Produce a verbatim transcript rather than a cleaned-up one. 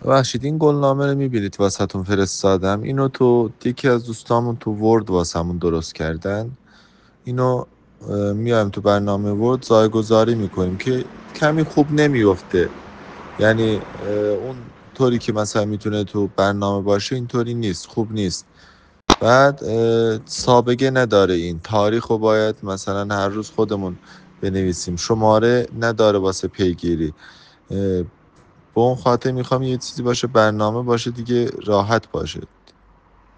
ببخشید این گلنامه رو میبینید واسهتون فرستادم. اینو تو یکی از دوستامون تو ورد واسمون درست کردن. اینو اه، میایم تو برنامه ورد جایگذاری میکنیم که کمی خوب نمیفته. یعنی اه، اون طوری که مثلا میتونه تو برنامه باشه اینطوری نیست، خوب نیست. بعد اه، سابقه نداره، این تاریخ رو باید مثلا هر روز خودمون بنویسیم، شماره نداره واسه پیگیری. اه، به اون خاطر میخوام یه چیزی باشه، برنامه باشه دیگه، راحت باشه.